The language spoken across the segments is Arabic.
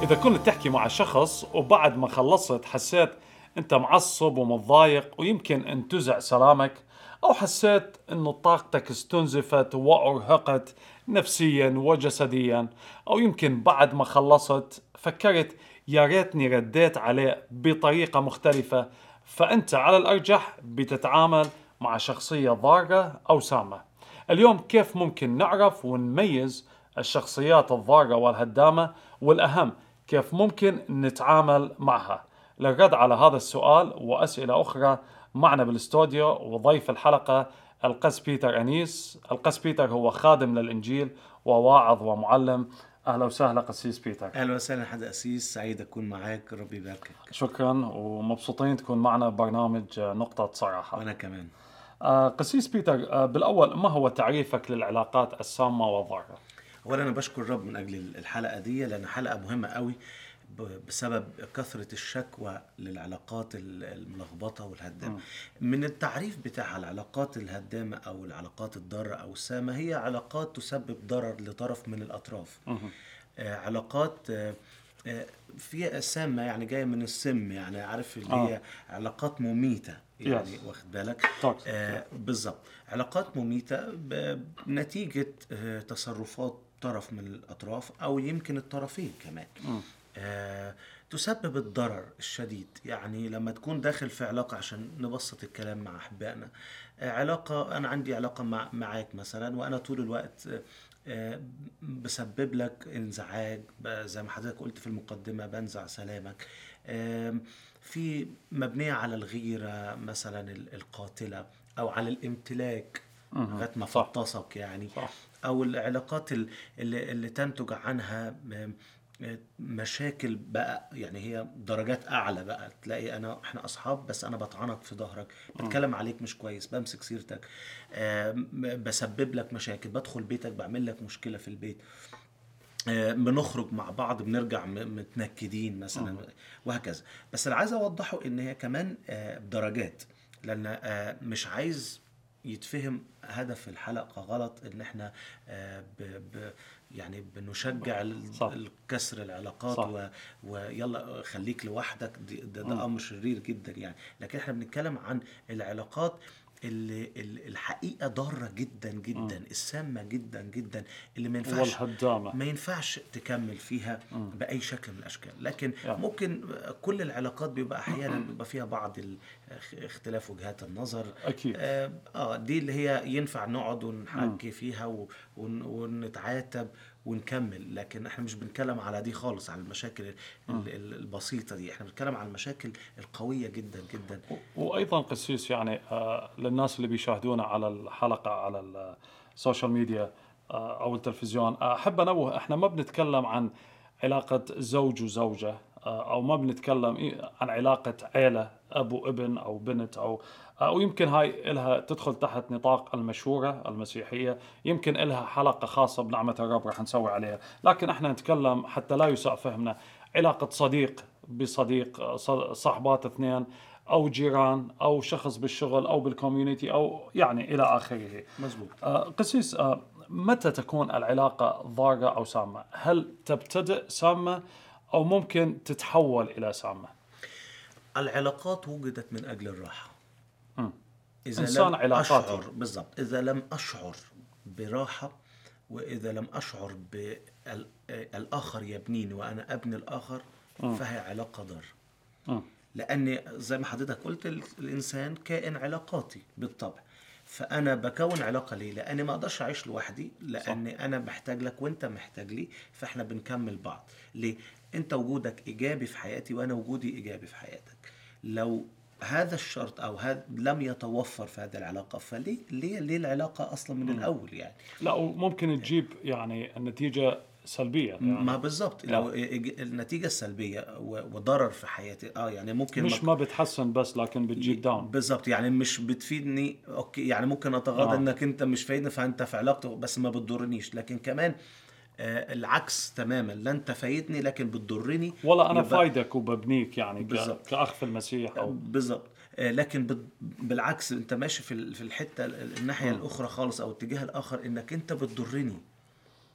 إذا كنت تحكي مع شخص وبعد ما خلصت حسيت أنت معصب ومتضايق ويمكن انتزع سلامك، أو حسيت أنه طاقتك استنزفت وأرهقت نفسيا وجسديا، أو يمكن بعد ما خلصت فكرت يا ريتني رديت عليه بطريقة مختلفة، فأنت على الأرجح بتتعامل مع شخصية ضارة أو سامة. اليوم كيف ممكن نعرف ونميز الشخصيات الضارة والهدامة، والأهم كيف ممكن نتعامل معها؟ للرد على هذا السؤال وأسئلة أخرى معنا بالاستوديو وضيف الحلقة القس بيتر أنيس. القس بيتر هو خادم للإنجيل وواعظ ومعلم. أهلا وسهلا قسيس بيتر. أهلا وسهلا حد أسيس، سعيد أكون معاك، ربي يباركك. شكرا، ومبسوطين تكون معنا ببرنامج نقطة صراحة. وأنا كمان. قسيس بيتر، بالأول ما هو تعريفك للعلاقات السامة والضارة؟ أولا أنا بشكر الرب من أجل الحلقة دي، لأن حلقة مهمة قوي بسبب كثرة الشكوى للعلاقات الملخبطة والهدامة. من التعريف بتاع العلاقات الهدامة أو العلاقات الضارة أو السامة، هي علاقات تسبب ضرر لطرف من الأطراف. علاقات فيها سامة، يعني جاية من السم، يعني عارف اللي هي علاقات مميتة، يعني واخد بالك. بالضبط، علاقات مميتة بنتيجة تصرفات طرف من الأطراف أو يمكن الطرفين كمان. تسبب الضرر الشديد. يعني لما تكون داخل في علاقة، عشان نبسط الكلام مع أحبائنا، علاقة أنا عندي علاقة معاك مثلا، وأنا طول الوقت بسبب لك انزعاج، زي ما حضرتك قلت في المقدمة بنزع سلامك، في مبنية على الغيرة مثلا القاتلة، أو على الامتلاك لغاية ما فطسك يعني. صح. أو العلاقات اللي تنتج عنها مشاكل بقى، يعني هي درجات اعلى بقى، تلاقي احنا اصحاب بس انا بطعنك في ظهرك، بتكلم عليك مش كويس، بمسك سيرتك، بسبب لك مشاكل، بدخل بيتك بعمل لك مشكلة في البيت، بنخرج مع بعض بنرجع متنكدين مثلا، وهكذا. بس اللي عايز اوضحه ان هي كمان بدرجات، لان مش عايز يتفهم هدف الحلقة غلط، ان احنا يعني بنشجع الكسر العلاقات ويلا خليك لوحدك، ده امر شرير جدا يعني. لكن احنا بنتكلم عن العلاقات اللي الحقيقة ضارة جدا جدا، السامة جدا جدا، اللي ما ينفعش تكمل فيها بأي شكل من الأشكال. لكن ممكن كل العلاقات بيبقى أحيانا بيبقى فيها بعض اختلاف وجهات النظر. أكيد. دي اللي هي ينفع نقعد ونحكي فيها ونتعاتب ونكمل. لكن احنا مش بنتكلم على دي خالص، على المشاكل البسيطة دي، احنا بنتكلم على المشاكل القوية جدا جدا. وأيضا قسيس، يعني للناس اللي بيشاهدونا على الحلقة على السوشيال ميديا أو التلفزيون، أحب أنوه إحنا ما بنتكلم عن علاقة زوج وزوجة، أو ما بنتكلم عن علاقة عيلة، أب وابن أو بنت، أو يمكن هاي إلها تدخل تحت نطاق المشورة المسيحية، يمكن إلها حلقة خاصة بنعمة الرب رح نسوي عليها. لكن إحنا نتكلم حتى لا يساء فهمنا علاقة صديق بصديق، صاحبات اثنين، أو جيران، أو شخص بالشغل أو بالكوميونيتي، أو يعني إلى آخره. مزبوط. قسيس، متى تكون العلاقة ضارة أو سامة؟ هل تبتدئ سامة أو ممكن تتحول إلى سامة؟ العلاقات وجدت من أجل الراحة. إذا إنسان لم أشعر بالضبط، إذا لم أشعر براحة، وإذا لم أشعر بالآخر يبنيني وأنا أبني الآخر، فهي علاقة ضار. لأن زي ما حضرتك قلت، الإنسان كائن علاقاتي بالطبع، فأنا بكون علاقة ليه؟ لأني ما أقدرش أعيش لوحدي، لأني أنا محتاج لك وأنت محتاج لي، فإحنا بنكمل بعض. ليه؟ أنت وجودك إيجابي في حياتي وأنا وجودي إيجابي في حياتك. لو هذا الشرط أو هذا لم يتوفر في هذه العلاقة، فليه ليه العلاقة أصلا من الأول يعني؟ لا، وممكن تجيب يعني النتيجة سلبية يعني. ما بالضبط، لو النتيجة السلبية وضرر في حياتي، يعني ممكن مش ما بتحسن بس، لكن بتجيب داون. بالضبط، يعني مش بتفيدني، اوكي، يعني ممكن اتغاضى انك انت مش فايدني، فانت في علاقته بس ما بتضرنيش. لكن كمان العكس تماما، لا انت فايدني لكن بتضرني، ولا انا فايدك وببنيك يعني كأخ في المسيح او بالضبط. لكن بالعكس، انت ماشي في الحتة الناحية الاخرى خالص، او الاتجاه الاخر، انك انت بتضرني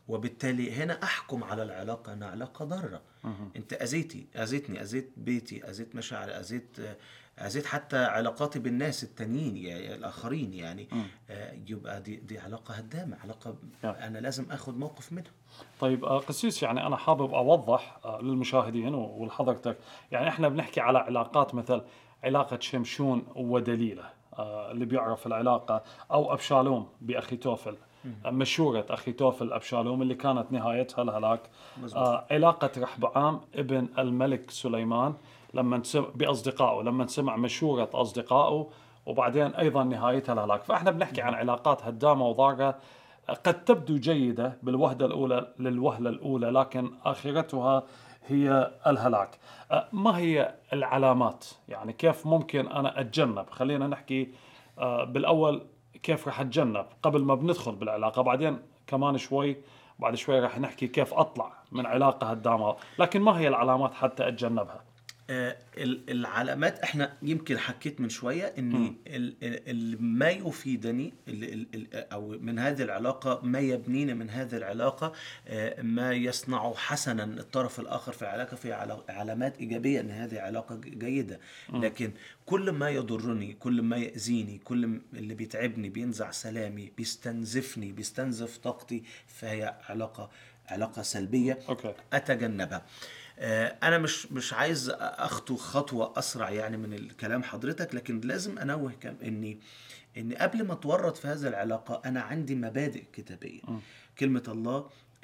وبالتالي هنا احكم على العلاقه انها علاقه ضاره. انت اذيتني، اذيت بيتي، اذيت مشاعري، اذيت حتى علاقاتي بالناس التانيين يعني الاخرين يعني. يبقى دي علاقه هدامه، علاقه انا لازم اخد موقف منها. طيب قسيس، يعني أنا حابب أوضح للمشاهدين ولحضرتك، يعني إحنا بنحكي على علاقات مثل علاقة شمشون ودليلة، اللي بيعرف العلاقة، أو أبشالوم بأخيتوفل، مشورة أخيتوفل أبشالوم اللي كانت نهايتها الهلاك. علاقة رحبعام ابن الملك سليمان لما بأصدقائه، لما سمع مشورة أصدقائه وبعدين أيضا نهايتها الهلاك. فإحنا بنحكي عن علاقات هدامة وضارة قد تبدو جيدة بالوهلة الأولى، لكن آخرتها هي الهلاك. ما هي العلامات؟ يعني كيف ممكن أنا أتجنب؟ خلينا نحكي بالأول كيف رح أتجنب قبل ما بندخل بالعلاقة، بعدين كمان شوي بعد شوي رح نحكي كيف أطلع من علاقة هدامة. لكن ما هي العلامات حتى أتجنبها؟ العلامات احنا يمكن حكيت من شوية ان ما يفيدني او من هذه العلاقة، ما يبنينا من هذه العلاقة، ما يصنع حسنا الطرف الاخر في العلاقة، في علامات ايجابية ان هذه علاقة جيدة. لكن كل ما يضرني، كل ما يأذيني، كل اللي بيتعبني، بينزع سلامي، بيستنزفني، بيستنزف طاقتي، فهي علاقة سلبية. أتجنبها. أنا مش عايز أخطو خطوة أسرع يعني من الكلام حضرتك، لكن لازم أنوه إن قبل ما أتورط في هذه العلاقة أنا عندي مبادئ كتابية. كلمة الله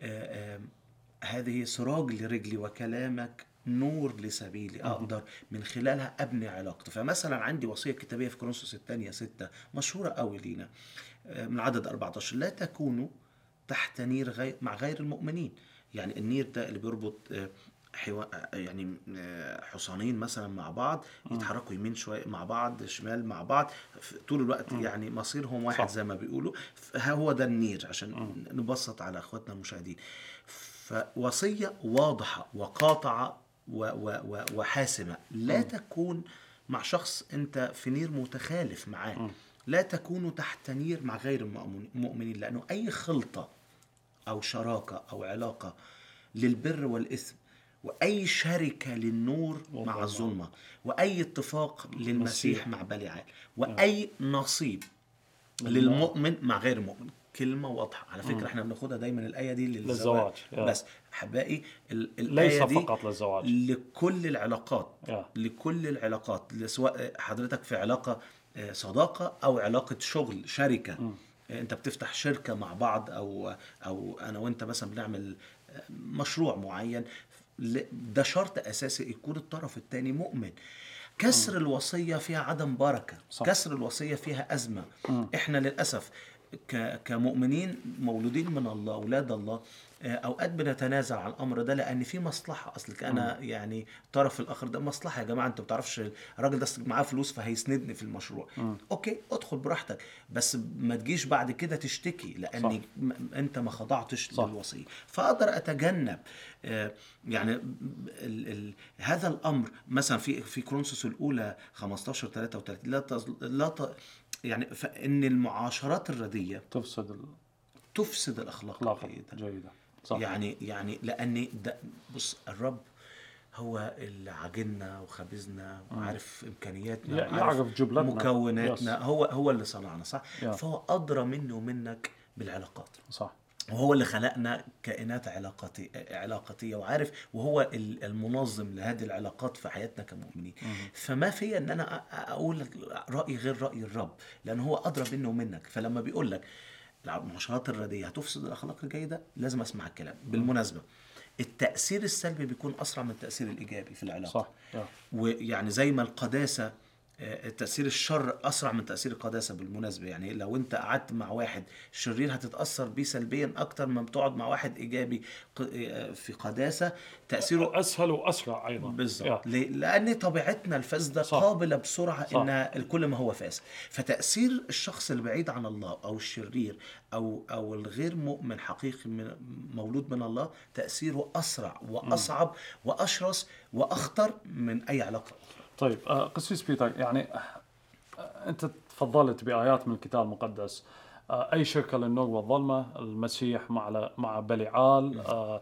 هذه سراج لرجلي وكلامك نور لسبيلي، أقدر من خلالها أبني علاقتي. فمثلا عندي وصية كتابية في كورنثوس الثانية 6 مشهورة قوي لينا، من عدد 14: لا تكونوا تحت نير مع غير المؤمنين. يعني النير ده اللي بيربط يعني حصانين مثلا مع بعض، يتحركوا يمين شويه مع بعض، شمال مع بعض طول الوقت، يعني مصيرهم واحد زي ما بيقولوا. هو ده النير، عشان نبسط على اخواتنا المشاهدين. فوصيه واضحه وقاطعه وحاسمه: لا تكون مع شخص انت في نير متخالف معاه. لا تكونوا تحت نير مع غير المؤمنين، لانه اي خلطه او شراكه او علاقه للبر والإثم، وأي شركة للنور مع الظلمة، وأي اتفاق للمسيح مع بليعال، وأي نصيب للمؤمن مع غير المؤمن. كلمة واضحة على فكرة. احنا بناخدها دايما الآية دي للزواج بس حبائي، الآية ليس دي فقط للزواج، لكل العلاقات. لكل العلاقات، سواء حضرتك في علاقة صداقة أو علاقة شغل، شركة. انت بتفتح شركة مع بعض، او انا وانت مثلا بنعمل مشروع معين، ده شرط اساسي يكون الطرف الثاني مؤمن. كسر الوصية فيها عدم بركة. كسر الوصية فيها أزمة. احنا للأسف كمؤمنين مولودين من الله، أولاد الله، اوقات بنتنازع عن الامر ده لان في مصلحه. اصلك انا يعني الطرف الاخر ده مصلحه. يا جماعه انتوا ما بتعرفش الراجل ده معاه فلوس فهيسندني في المشروع. اوكي، ادخل براحتك، بس ما تجيش بعد كده تشتكي لان انت ما خضعتش للوصيه. فاقدر اتجنب يعني هذا الامر. مثلا في كورنثوس الاولى 15:33 يعني فان المعاشرات الرديه تفسد الاخلاق الجيده. صح. يعني لان ده، بص، الرب هو اللي عجلنا وخبزنا وعارف امكانياتنا وعارف جبلتنا، مكوناتنا. هو اللي صنعنا، صح. فهو ادرى مني ومنك بالعلاقات، صح. وهو اللي خلقنا كائنات علاقاتية وعارف، وهو المنظم لهذه العلاقات في حياتنا كمؤمنين. فما في ان انا اقول رأي غير رأي الرب، لان هو ادرى مني ومنك. فلما بيقول لك المعاشرات الرديئة هتفسد الأخلاق الجيدة، لازم أسمع الكلام. بالمناسبة التأثير السلبي بيكون أسرع من التأثير الإيجابي في العلاقة. صح. ويعني زي ما القداسة، تأثير الشر أسرع من تأثير القداسة. بالمناسبة يعني لو أنت قعدت مع واحد شرير هتتأثر بيه سلبيا أكتر من بتقعد مع واحد إيجابي في قداسة، تأثيره أسهل وأسرع أيضا. بالضبط. لأن طبيعتنا الفاسدة قابلة بسرعة إن الكل ما هو فاسد. فتأثير الشخص البعيد عن الله أو الشرير أو الغير مؤمن حقيقي مولود من الله، تأثيره أسرع وأصعب وأشرس وأخطر من أي علاقة. طيب قسيس بيتر، يعني أنت تفضلت بآيات من الكتاب المقدس أي شركة للنور والظلمة، المسيح مع بليعال،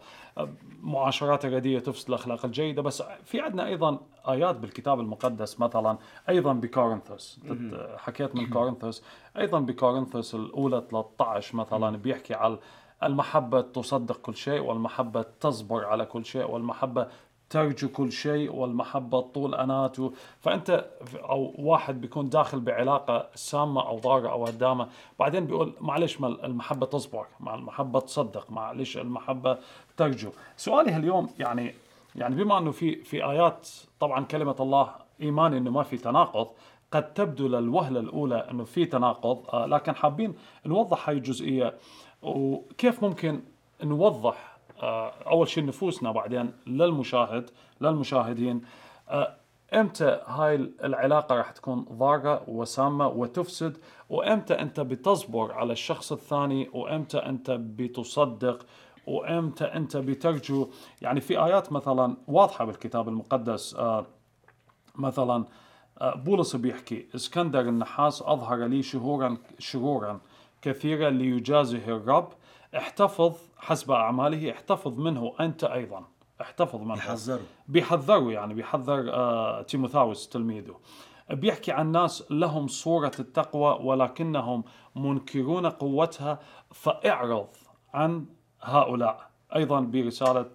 معاشرات الرديئة تفسد الأخلاق الجيدة. بس في عندنا أيضا آيات بالكتاب المقدس، مثلا أيضا بكورنثوس، حكيت من كورنثوس، أيضا بكورنثوس الأولى 13 مثلا بيحكي على المحبة تصدق كل شيء، والمحبة تصبر على كل شيء، والمحبة ترجو كل شيء، والمحبة طول أناته. فأنت أو واحد بيكون داخل بعلاقة سامة أو ضارة أو هدامة، بعدين بيقول معلش، ما المحبة تصبر، مع المحبة تصدق، معلش المحبة ترجو. سؤالي اليوم يعني بما أنه في آيات، طبعا كلمة الله إيماني أنه ما في تناقض، قد تبدو للوهلة الأولى أنه في تناقض، لكن حابين نوضح هاي الجزئية، وكيف ممكن نوضح أول شيء نفوسنا، بعدين للمشاهدين، امتى هاي العلاقة راح تكون ضارة وسامة وتفسد، وامتى انت بتصبر على الشخص الثاني، وامتى انت بتصدق، وامتى انت بترجو. يعني في آيات مثلا واضحة بالكتاب المقدس، مثلا بولس بيحكي: اسكندر النحاس أظهر لي شرورا كثيرة ليجازه الرب، احتفظ حسب أعماله، احتفظ منه أنت أيضا، احتفظ منه. يحذروا. بيحذروا، يعني بيحذر تيموثاوس تلميذه. بيحكي عن ناس لهم صورة التقوى ولكنهم منكرون قوتها، فاعرض عن هؤلاء. أيضا برسالة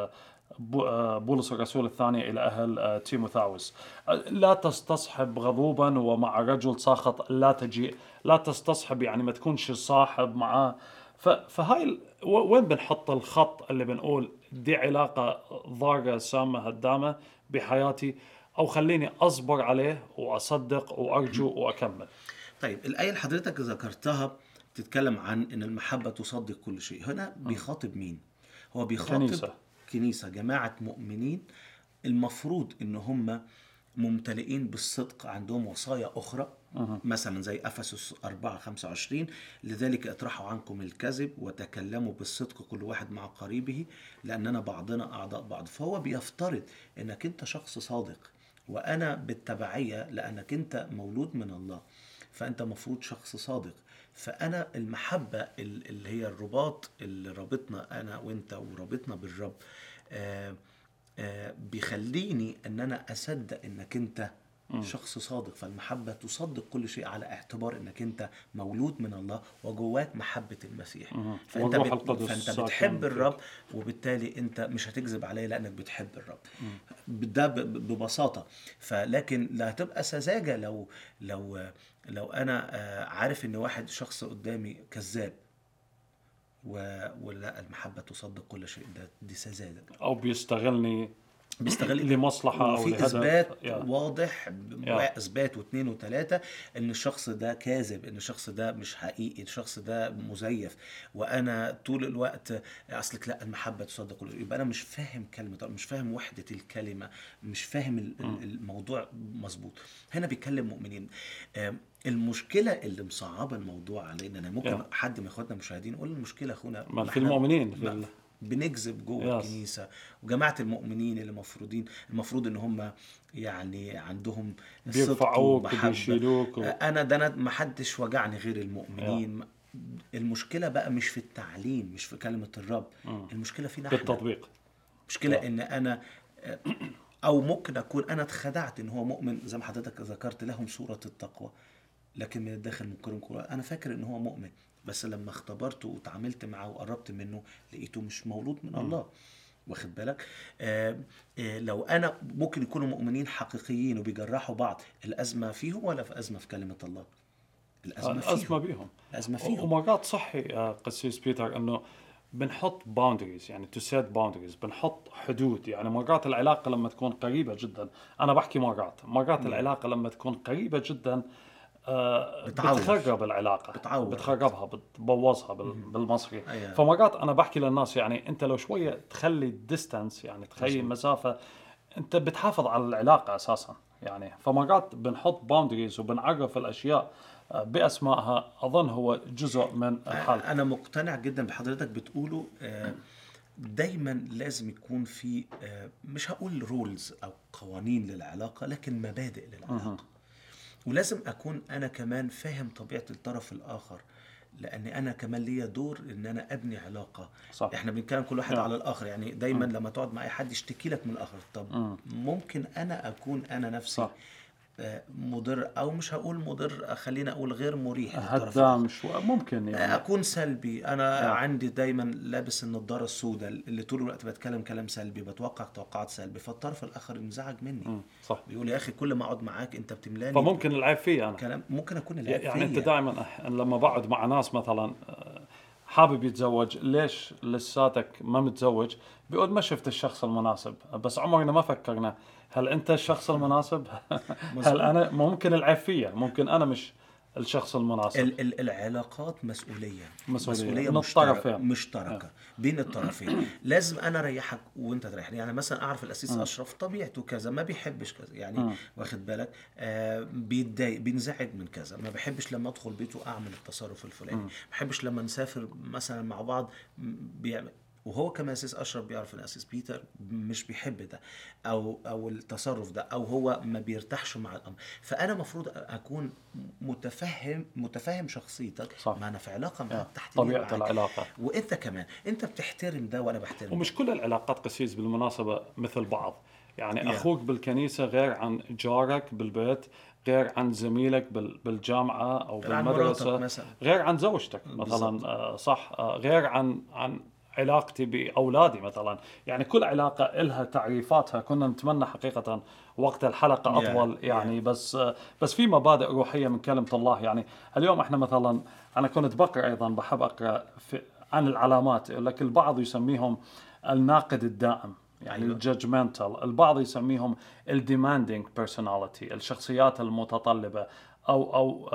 بولس الرسول الثانية إلى أهل تيموثاوس: لا تستصحب غضوبا، ومع رجل ساخط لا تجيء. لا تستصحب يعني ما تكونش صاحب معاه. فهاي وين بنحط الخط اللي بنقول دي علاقة ضارة سامة هدامة بحياتي، أو خليني أصبر عليه وأصدق وأرجو وأكمل؟ طيب الآية اللي حضرتك ذكرتها تتكلم عن ان المحبة تصدق كل شيء. هنا بيخاطب مين؟ هو بيخاطب كنيسة. كنيسة، جماعة مؤمنين المفروض ان هم ممتلئين بالصدق، عندهم وصايا أخرى مثلا زي أفسس 4:25: لذلك اطرحوا عنكم الكذب وتكلموا بالصدق كل واحد مع قريبه، لأننا بعضنا أعضاء بعض. فهو بيفترض أنك أنت شخص صادق، وأنا بالتبعية لأنك أنت مولود من الله فأنت مفروض شخص صادق. فأنا المحبة اللي هي الرباط اللي رابطنا أنا وأنت ورابطنا بالرب، بيخليني ان انا اصدق انك انت شخص صادق. فالمحبة تصدق كل شيء على اعتبار انك انت مولود من الله وجواك محبة المسيح. والروح القدس فانت ساكن بتحب فيك. الرب، وبالتالي انت مش هتكذب عليه لانك بتحب الرب. ده ببساطة. فلكن لا هتبقى سذاجة لو انا عارف ان واحد شخص قدامي كذاب ولا المحبة تصدق كل شيء. دي سذاجة. أو بيستغلني بيستغل لمصلحة أو وفي لهدف. اثبات يا واضح، يا اثبات واثنين وثلاثه ان الشخص ده كاذب، ان الشخص ده مش حقيقي، الشخص ده مزيف. وانا طول الوقت اصلك لا المحبه تصدق كل شيء. يبقى انا مش فاهم كلمه، مش فاهم وحده الكلمه، مش فاهم الموضوع مظبوط. هنا بيتكلم مؤمنين. المشكله اللي مصعبه الموضوع علينا، انا ممكن يا حد من اخواتنا المشاهدين يقول المشكله اخونا ما ما في احنا المؤمنين بنكذب جوه ياس. الكنيسه. وجماعه المؤمنين اللي المفروض ان هم يعني عندهم صدق بيرفعوك ومحبه. وبيشيلوك انا ما حدش وجعني غير يا المؤمنين. المشكله بقى مش في التعليم، مش في كلمه الرب، المشكله فينا احنا. بالتطبيق. مشكله يا ان انا او ممكن اكون انا اتخدعت ان هو مؤمن زي ما حضرتك ذكرت لهم صوره التقوى، لكن من الداخل منكرهم قرآن. انا فاكر ان هو مؤمن، بس لما اختبرته وتعاملت معه وقربت منه لقيته مش مولود من الله. واخد بالك؟ لو انا ممكن يكونوا مؤمنين حقيقيين وبيجرحوا بعض، الازمه فيهم ولا في ازمه في كلمه الله؟ الازمه الأزمة فيهم. بيهم. الازمه فيهم. ومرات صحي قسيس بيتر أنه بنحط boundaries، يعني to set boundaries، بنحط حدود. يعني مرات العلاقة لما تكون قريبة جدا، أنا بحكي مرات العلاقة لما تكون قريبة جدا بتعور. بتخرب العلاقة، بتعور. بتخربها، بتبوظها بالمصري. أيوة. فمرات أنا بحكي للناس يعني أنت لو شوية تخلي distance، يعني تخلي مسافة، أنت بتحافظ على العلاقة أساسا. يعني فمرات بنحط boundaries وبنعرف الأشياء بأسمائها. أظن هو جزء من الحل. انا مقتنع جدا بحضرتك بتقوله. دايما لازم يكون في مش هقول رولز او قوانين للعلاقه، لكن مبادئ للعلاقه. ولازم اكون انا كمان فاهم طبيعه الطرف الاخر. لان انا كمان ليا دور ان انا ابني علاقه. صح. احنا بنتكلم كل واحد على الاخر، يعني دايما لما تقعد مع اي حد يشتكي لك من الاخر، طب ممكن انا اكون انا نفسي صح. مضر، او مش هقول مضر، خلينا اقول غير مريح للطرف هدام الاخر. شوي ممكن يعني. اكون سلبي، انا آه. عندي دايما لابس النضاره السوداء اللي طول الوقت بتكلم كلام سلبي، بتوقع توقعات سلبي، فالطرف الاخر انزعج مني، صح. بيقول يا اخي كل ما اقعد معاك انت بتملاني فممكن العيب فيه انا. كلام، ممكن اكون العيب يعني انت فيا. دائما لما بقعد مع ناس مثلا حابب يتزوج، ليش لساتك ما متزوج؟ بيقول ما شفت الشخص المناسب. بس عمرنا ما فكرنا هل انت الشخص المناسب؟ هل انا ممكن العيب فيا، ممكن انا مش الشخص المناسب. العلاقات مسؤولية مسؤولية من مشتركة الطرفين. مشتركة بين الطرفين. لازم انا اريحك وانت تريحني. يعني مثلا اعرف الاسيس اشرف طبيعته كذا، ما بيحبش كذا، يعني واخد بالك، بيتضايق بينزعج من كذا، ما بحبش لما ادخل بيته اعمل التصرف الفلاني، ما بحبش لما نسافر مثلا مع بعض بيعمل. وهو كمان اسيس اشرف بيعرف ان اسيس بيتر مش بيحب ده او التصرف ده، او هو ما بيرتاحش مع الامر. فانا مفروض اكون متفهم شخصيتك. صح. ما انا في علاقه معاك تحت طبيعة العلاقة. وانت كمان انت بتحترم ده وانا بحترم ده. ومش كل العلاقات قسيس بالمناسبة مثل بعض. يعني Yeah. أخوك بالكنيسة غير عن جارك بالبيت، غير عن زميلك بالجامعة أو غير عن مراتك بالمدرسة، مثلا. غير عن زوجتك مثلا. صح. غير عن علاقتي بأولادي مثلا. يعني كل علاقة إلها تعريفاتها. كنا نتمنى حقيقة وقت الحلقة أطول يعني. بس في مبادئ روحية من كلمة الله. يعني اليوم إحنا مثلا، أنا كنت بقرأ أيضا، بحب أقرأ عن العلامات. يقول لك البعض يسميهم الناقد الدائم، يعني الجادجمنتال. البعض يسميهم الديماندينج بيرسوناليتي، الشخصيات المتطلبة، او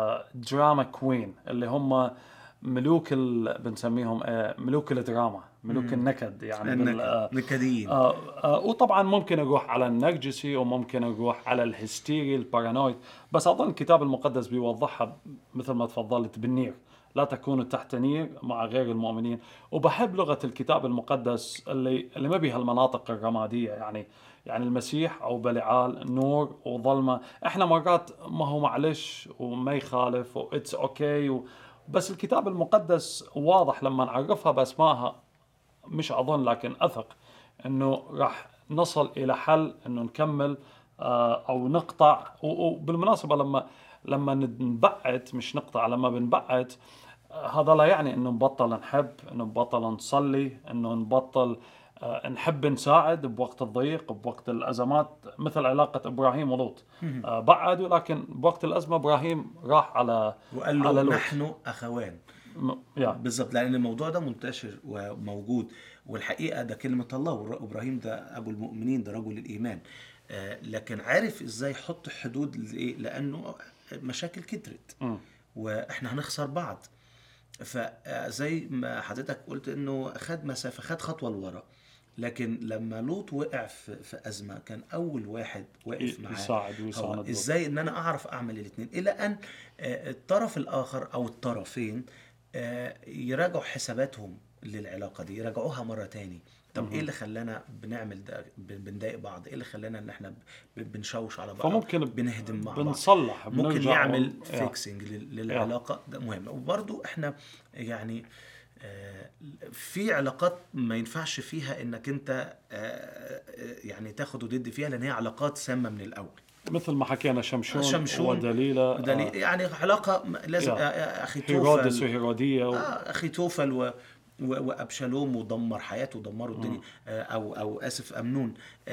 دراما كوين، اللي هم ملوك بنسميهم ملوك الدراما، ملوك النكد يعني نكديين. وطبعا ممكن اروح على النرجسي، وممكن اروح على الهستيري البارانويد. بس اظن الكتاب المقدس بيوضحها مثل ما تفضلت بالنير، لا تكونوا تحت نير مع غير المؤمنين. وبحب لغة الكتاب المقدس اللي ما بيها المناطق الرمادية. يعني المسيح أو بلعال نور وظلمة. احنا مرات ما هو معلش وما يخالف وإتس أوكي بس الكتاب المقدس واضح لما نعرفها بأسمائها. مش أظن لكن أثق أنه راح نصل إلى حل أنه نكمل أو نقطع. وبالمناسبة لما نبعد، مش نقطع، لما بنبعد هذا لا يعني انه نبطل نحب، انه نبطل نصلي، انه نبطل نحب نساعد بوقت الضيق بوقت الازمات. مثل علاقه ابراهيم ولوط، بعدوا لكن بوقت الازمه ابراهيم راح وقال له على لوط. نحن اخوان. بالضبط، لان الموضوع ده منتشر وموجود، والحقيقه ده كلمه الله، وابراهيم ده ابو المؤمنين، ده رجل الايمان. لكن عارف ازاي يحط حدود لايه؟ لانه مشاكل كترت واحنا هنخسر بعض. فزي ما حضرتك قلت انه خد مسافه، خد خطوه لورا، لكن لما لوط وقع في ازمه كان اول واحد واقف معاه يساعد ويساند. ازاي ان انا اعرف اعمل الاثنين، الى ان الطرف الاخر او الطرفين يراجعوا حساباتهم للعلاقه دي، يراجعوها مره تاني. طب ايه اللي خلانا بنعمل ده، بنضايق بعض؟ ايه اللي خلانا ان احنا بنشوش على بعض، فممكن بنهدم مع بنصلح، بعض؟ ممكن يعمل فيكسنج يا للعلاقه، ده مهم. وبرضو احنا يعني في علاقات ما ينفعش فيها انك انت يعني تاخد وتدي فيها، لان هي علاقات سامه من الاول، مثل ما حكينا شمشون ودليلة. يعني علاقه لازم اخي هيرودس توفل وهيرودية اخي توفل وابشالوم، ودمر حياته ودمروا الدنيا. او اسف امنون،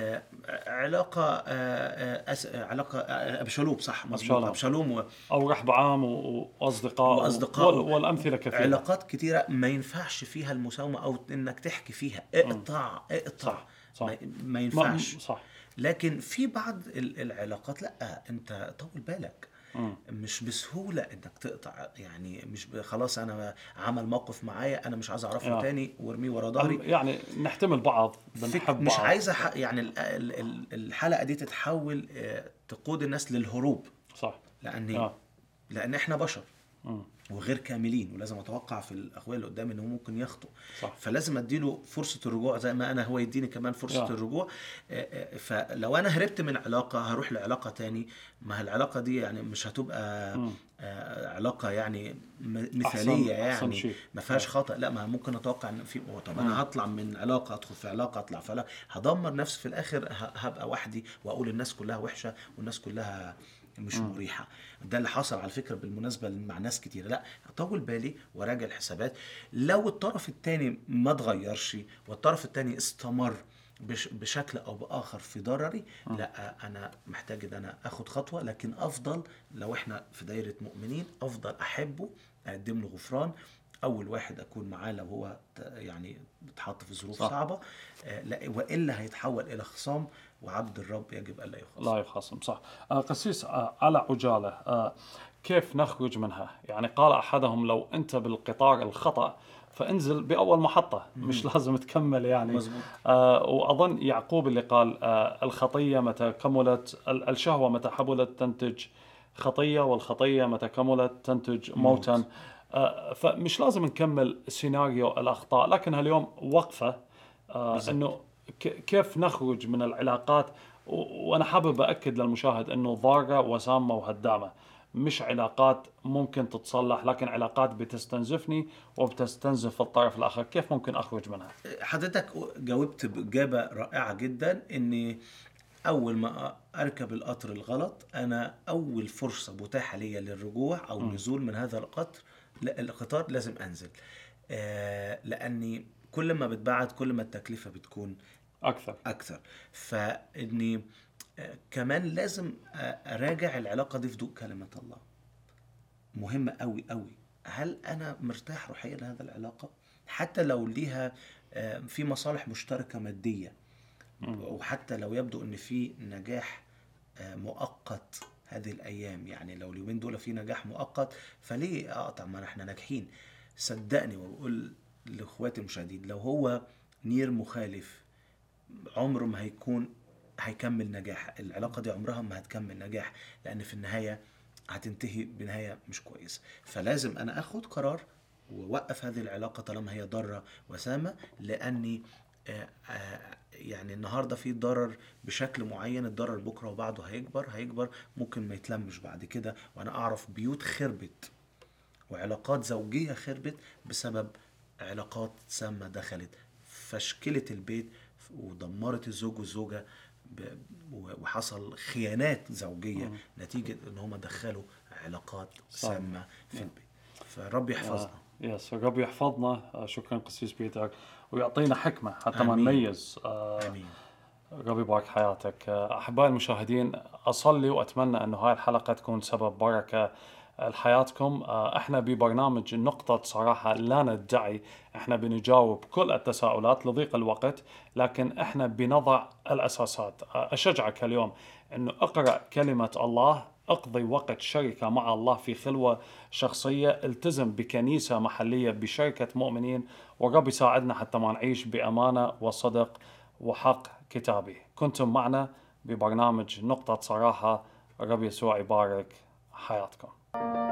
علاقه علاقه ابشالوم، صح مظبوط، ابشالوم او رحبعام واصدقاء والامثله كثيره. علاقات كثيره ما ينفعش فيها المساومه او انك تحكي فيها اقطع. صح. ما ينفعش. صح. لكن في بعض العلاقات لا، انت طول بالك، مش بسهولة انك تقطع. يعني مش خلاص انا عمل موقف معايا انا مش عايز اعرفه تاني وارميه ورا ظهري. يعني نحتمل بعض، بنحب مش بعض. عايز يعني الحلقة دي تتحول تقود الناس للهروب. صح. لان احنا بشر وغير كاملين، ولازم اتوقع في الاخوان اللي قدامي انه ممكن يخطئ. فلازم اديله فرصه الرجوع زي ما انا هو يديني كمان فرصه الرجوع. فلو انا هربت من علاقه هروح لعلاقه تاني، ما العلاقه دي يعني مش هتبقى علاقة يعني مثالية، أحسن يعني شيء. ما فيهاش خطأ. لا، ما ممكن اتوقع ان في طب انا هطلع من علاقة ادخل في علاقة اطلع في علاقة، هدمر نفسي في الاخر، هبقى وحدي واقول الناس كلها وحشة والناس كلها مش مريحة. ده اللي حصل على فكرة بالمناسبة مع ناس كتير. لا، اطول بالي وراجع الحسابات. لو الطرف التاني ما اتغيرش والطرف التاني استمر بشكل او باخر في ضرري، لا، انا محتاج ان انا اخد خطوه. لكن افضل لو احنا في دايره مؤمنين، افضل احبه، اقدم له غفران، اول واحد اكون معاه لو هو يعني اتحط في ظروف صح. صعبه. لا، والا هيتحول الى خصام، وعبد الرب يجب الا يخاصم. لا يخاصم، صح. قسيس، على عجالة، كيف نخرج منها؟ يعني قال أحدهم: لو أنت بالقطار الخطأ فانزل بأول محطة، مش لازم تكمل يعني. مظبوط. وأظن يعقوب اللي قال: الخطية متى كملت، الشهوة متى حبلت تنتج خطية، والخطية متى كملت تنتج موتا. موت. فمش لازم نكمل سيناريو الأخطاء، لكن هاليوم وقفة بالظبط. انه كيف نخرج من العلاقات. وانا حابب اكد للمشاهد انه ضاره وسامه وهدامه، مش علاقات ممكن تتصلح، لكن علاقات بتستنزفني وبتستنزف الطرف الاخر. كيف ممكن اخرج منها؟ حضرتك جاوبت بإجابة رائعة جدا. إن أول ما أركب القطر الغلط، أنا أول فرصة متاحة ليا للرجوع أو النزول من هذا القطر، لا، القطار، لازم أنزل. لأني كل ما بتبعد كل ما التكلفة بتكون اكثر. أكثر. فإني كمان لازم أراجع العلاقة دي في ضوء كلمة الله. مهمة قوي قوي. هل أنا مرتاح روحيا لهذا العلاقة؟ حتى لو ليها في مصالح مشتركة مادية، وحتى لو يبدو ان في نجاح مؤقت هذه الايام، يعني لو اليومين دول في نجاح مؤقت، فليه اقطع؟ ما احنا ناجحين. صدقني وبقول لاخواتي المشاهدين، لو هو نير مخالف، عمره ما هيكمل نجاح. العلاقة دي عمرها ما هتكمل نجاح، لان في النهاية هتنتهي بنهاية مش كويسة. فلازم انا اخد قرار ووقف هذه العلاقة طالما هي ضارة وسامة. لاني يعني النهاردة في ضرر بشكل معين، الضرر بكرة وبعده هيكبر هيكبر، ممكن ما يتلمش بعد كده. وانا اعرف بيوت خربت وعلاقات زوجية خربت بسبب علاقات سامة دخلت فشكلت البيت ودمرت الزوج والزوجة، وحصل خيانات زوجية نتيجة ان هم دخلوا علاقات سامة في البيت. فرب يحفظنا. يس، رب يحفظنا. شكرا قسيس بيتر، ويعطينا حكمة حتى ما آمين. نميز. آمين. رب يبارك حياتك. أحبائي المشاهدين، أصلي وأتمنى أنه هاي الحلقة تكون سبب بركة لحياتكم. احنا ببرنامج نقطة صراحة لا ندعي احنا بنجاوب كل التساؤلات لضيق الوقت، لكن احنا بنضع الأساسات. أشجعك اليوم أنه اقرأ كلمة الله، اقضي وقت شركة مع الله في خلوة شخصية، التزم بكنيسة محلية بشركة مؤمنين، ورب يساعدنا حتى ما نعيش بأمانة وصدق وحق كتابي. كنتم معنا ببرنامج نقطة صراحة. رب يسوع يبارك حياتكم.